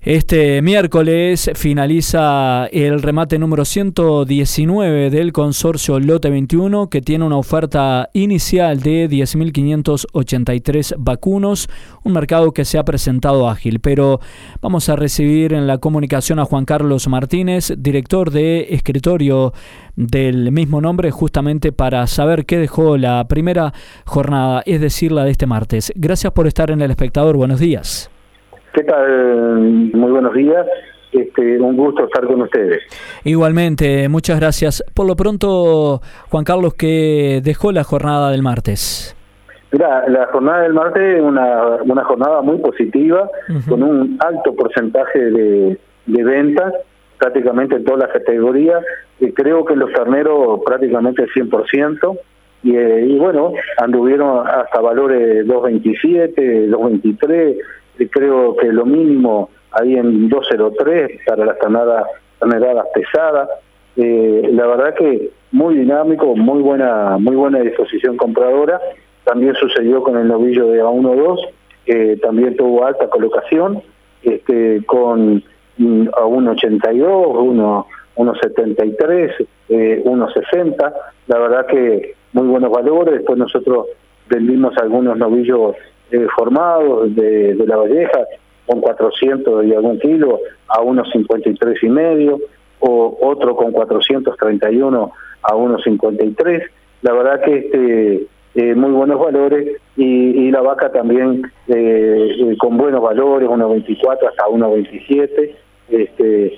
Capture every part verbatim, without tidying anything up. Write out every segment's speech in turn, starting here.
Este miércoles finaliza el remate número ciento diecinueve del consorcio Lote veintiuno, que tiene una oferta inicial de diez mil quinientos ochenta y tres vacunos, un mercado que se ha presentado ágil. Pero vamos a recibir en la comunicación a Juan Carlos Martínez, director de escritorio del mismo nombre, justamente para saber qué dejó la primera jornada, es decir, la de este martes. Gracias por estar en El Espectador. Buenos días. ¿Qué tal? Muy buenos días. Este, un gusto estar con ustedes. Igualmente, muchas gracias. Por lo pronto, Juan Carlos, ¿qué dejó la jornada del martes? Mira, la jornada del martes es una, una jornada muy positiva, uh-huh. con un alto porcentaje de, de ventas, prácticamente en todas las categorías. Y creo que los terneros prácticamente el cien por ciento. Y, eh, y bueno, anduvieron hasta valores dos veintisiete, dos veintitrés. Creo que lo mínimo ahí en dos cero tres para las terneradas, terneradas pesadas. Eh, la verdad que muy dinámico, muy buena muy buena disposición compradora. También sucedió con el novillo de A uno dos, que también tuvo alta colocación, este, con a uno ochenta y dos, uno setenta y tres, eh, uno sesenta. La verdad que muy buenos valores. Después nosotros vendimos algunos novillos Eh, formados de, de la Valleja con cuatrocientos y algún kilo a uno cincuenta y tres y medio, o otro con cuatrocientos treinta y uno a uno cincuenta y tres. La verdad que este eh, muy buenos valores, y, y la vaca también eh, eh, con buenos valores, uno veinticuatro hasta uno veintisiete, este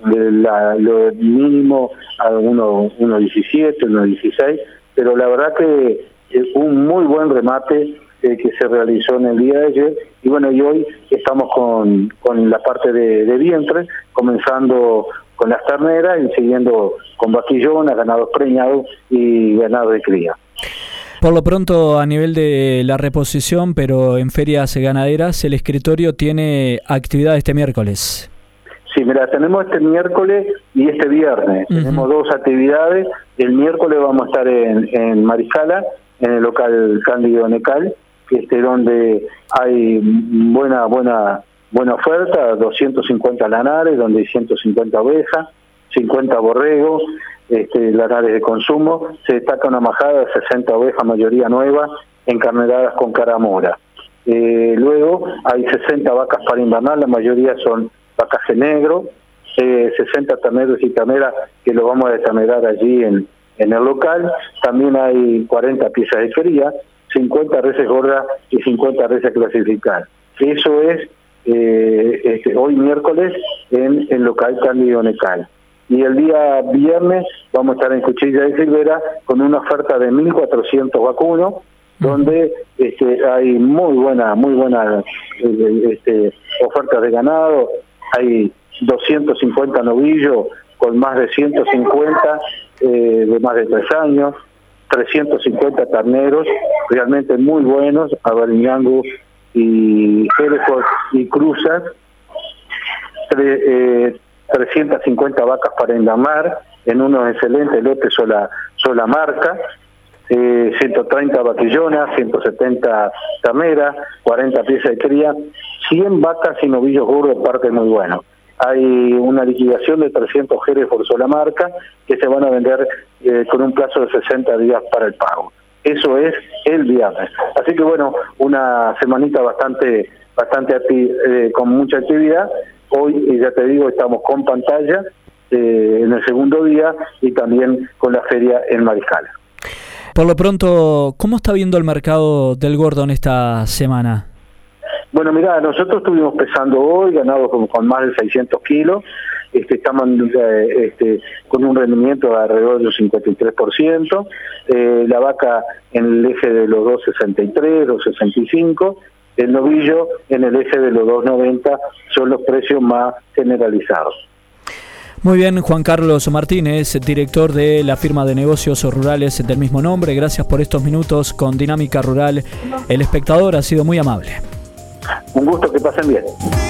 la, lo mínimo a uno diecisiete, uno dieciséis, pero la verdad que es un muy buen remate que se realizó en el día de ayer. Y bueno, y hoy estamos con, con la parte de, de vientre, comenzando con las terneras y siguiendo con vaquillonas, ganados preñados y ganados de cría. Por lo pronto, a nivel de la reposición, pero en ferias ganaderas, el escritorio tiene actividad este miércoles. Sí, mira, tenemos este miércoles y este viernes. Uh-huh. Tenemos dos actividades. El miércoles vamos a estar en, en Mariscala, en el local Cándido Necal, este donde hay buena buena buena oferta, doscientos cincuenta lanares, donde hay ciento cincuenta ovejas, cincuenta borregos, este, lanares de consumo. Se destaca una majada de sesenta ovejas, mayoría nueva, encarneradas con caramora. Eh, luego hay sesenta vacas para invernar, la mayoría son vacas de negro, eh, sesenta terneros y terneras que lo vamos a determinar allí en, en el local. También hay cuarenta piezas de cría, cincuenta reses gordas y cincuenta reses clasificadas. Eso es eh, este, hoy miércoles en el local Cándido Necal. Y el día viernes vamos a estar en Cuchilla de Silvera con una oferta de mil cuatrocientos vacunos, donde este, hay muy buena, muy buena eh, este, ofertas de ganado. Hay doscientos cincuenta novillos con más de ciento cincuenta eh, de más de tres años, trescientos cincuenta terneros realmente muy buenos, Avariñango y Hereford y Cruzas, tre, eh, trescientas cincuenta vacas para endamar en unos excelentes lotes sola, sola marca, eh, ciento treinta vaquillonas, ciento setenta terneras, cuarenta piezas de cría, cien vacas y novillos gordos, parte muy bueno. Hay una liquidación de trescientos jerez por sola marca que se van a vender eh, con un plazo de sesenta días para el pago. Eso es el viernes. Así que bueno, una semanita bastante bastante eh, con mucha actividad. Hoy, eh, ya te digo, estamos con pantalla eh, en el segundo día y también con la feria en Mariscala. Por lo pronto, ¿cómo está viendo el mercado del gordo en esta semana? Bueno, mira, nosotros estuvimos pesando hoy, ganados con, con más de seiscientos kilos, este, estamos eh, este, con un rendimiento de alrededor del cincuenta y tres por ciento, eh, la vaca en el eje de los dos sesenta y tres, dos sesenta y cinco, el novillo en el eje de los dos noventa, son los precios más generalizados. Muy bien, Juan Carlos Martínez, director de la firma de negocios rurales del mismo nombre, gracias por estos minutos con Dinámica Rural. El Espectador ha sido muy amable. Un gusto, que pasen bien.